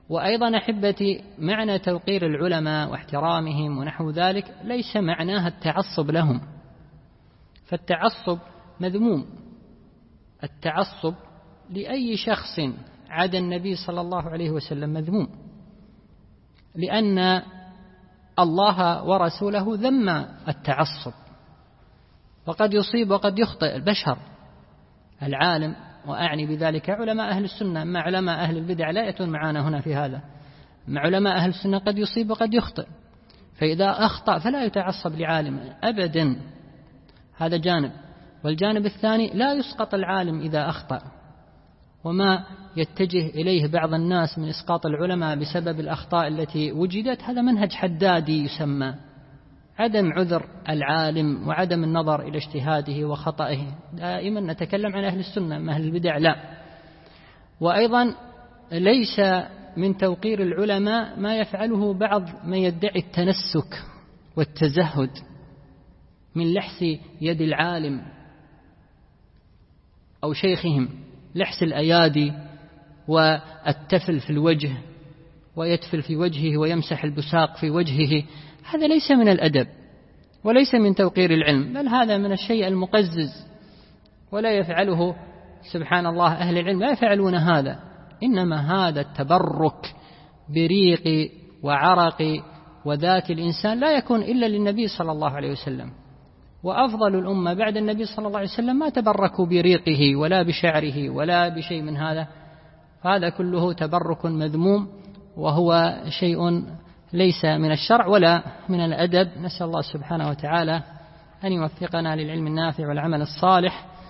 وأيضا أحبتي معنى توقير العلماء واحترامهم ونحو ذلك ليس معناها التعصب لهم، فالتعصب مذموم. التعصب لأي شخص عدا النبي صلى الله عليه وسلم مذموم، لأن الله ورسوله ذم التعصب، وقد يصيب وقد يخطئ البشر. العالم، وأعني بذلك علماء أهل السنة، أما علماء أهل البدع لا يأتون معنا هنا في هذا. مع علماء أهل السنة قد يصيب وقد يخطئ، فإذا أخطأ فلا يتعصب لعالم أبدا، هذا جانب. والجانب الثاني لا يسقط العالم إذا أخطأ، وما يتجه إليه بعض الناس من إسقاط العلماء بسبب الأخطاء التي وجدت هذا منهج حدادي يسمى، عدم عذر العالم وعدم النظر إلى اجتهاده وخطئه. دائما نتكلم عن أهل السنة، ما أهل البدع لا. وأيضا ليس من توقير العلماء ما يفعله بعض من يدعي التنسك والتزهد من لحس يد العالم أو شيخهم، لحس الأيادي والتفل في الوجه ويتفل في وجهه ويمسح البساق في وجهه، هذا ليس من الأدب وليس من توقير العلم، بل هذا من الشيء المقزز، ولا يفعله سبحان الله أهل العلم لا يفعلون هذا. إنما هذا التبرك بريق وعرق وذات الإنسان لا يكون إلا للنبي صلى الله عليه وسلم، وأفضل الأمة بعد النبي صلى الله عليه وسلم ما تبركوا بريقه ولا بشعره ولا بشيء من هذا. هذا كله تبرك مذموم، وهو شيء ليس من الشرع ولا من الأدب. نسأل الله سبحانه وتعالى أن يوفقنا للعلم النافع والعمل الصالح.